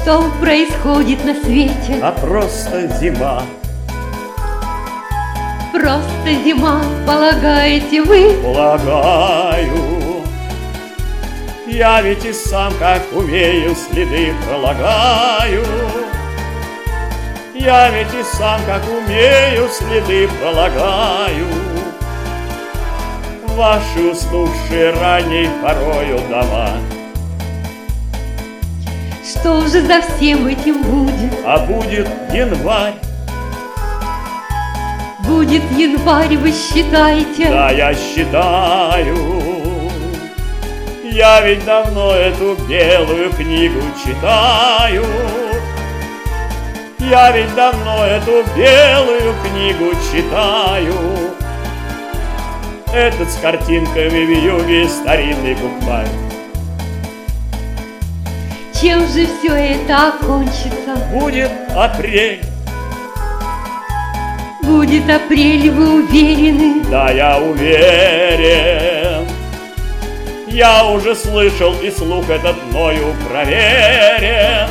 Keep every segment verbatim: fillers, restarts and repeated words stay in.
что происходит на свете, а просто зима. Просто зима, полагаете вы? Полагаю, я ведь и сам, как умею, следы пролагаю. Я ведь и сам, как умею, следы пролагаю. Ваши уснувшие ранней порою дома. Что же за всем этим будет? А будет январь. Будет январь, вы считаете? Да, я считаю. Я ведь давно эту белую книгу читаю. Я ведь давно эту белую книгу читаю. Этот с картинками в юге старинный букварь. Чем же все это окончится? Будет апрель. Будет апрель, вы уверены? Да, я уверен. Я уже слышал, и слух этот мною проверен.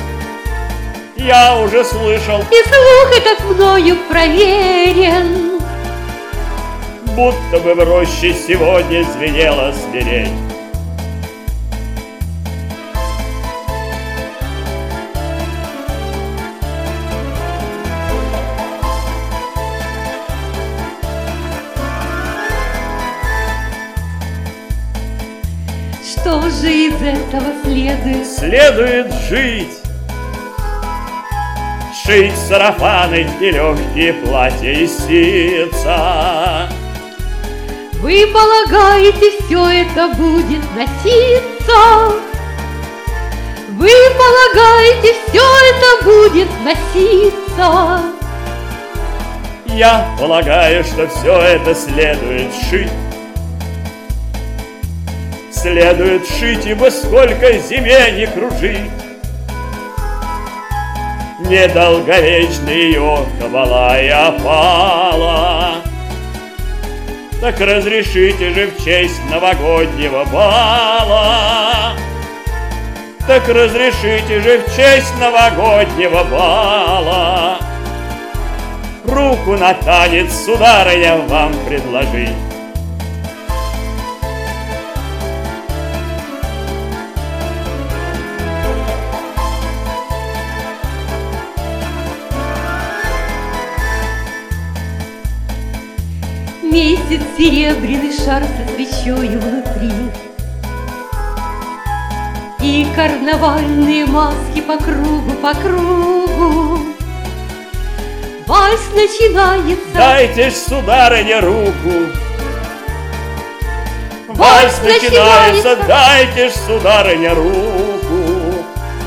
Я уже слышал, и слух этот мною проверен. Будто бы в роще сегодня звенела свирель. Что же из этого следует? Следует жить. Шить сарафаны и легкие платья из ситца. Вы полагаете, все это будет носиться? Вы полагаете, все это будет носиться? Я полагаю, что все это следует шить. Следует шить, ибо сколько зиме не кружить. Недолговечна ее кабала и опала. Так разрешите же в честь новогоднего бала. Так разрешите же в честь новогоднего бала руку на танец, сударыня, вам предложить. Месяц серебряный шар со свечою внутри, и карнавальные маски по кругу, по кругу. Вальс начинается. Дайте ж, сударыня, руку. Вальс начинается. Дайте ж, сударыня, руку.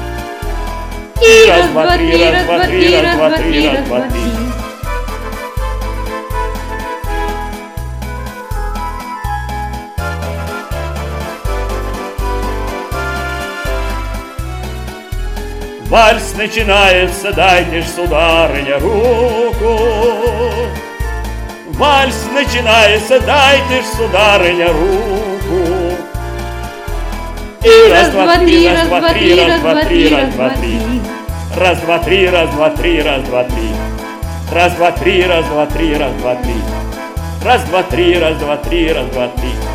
И раз, два, три, раз, два, три, раз, два, три, раз, два, три. Вальс начинается, дайте ж, сударыня, руку. Вальс начинается, дайте ж, сударыня, руку. И раз, два, три, раз, два, три, раз, два, три, раз, два, три. Раз, два, три, раз, два, три, раз, два, три. Раз, два, три, раз, два, три, раз, два, три. Раз, два, три, раз, два, три, раз, два, три.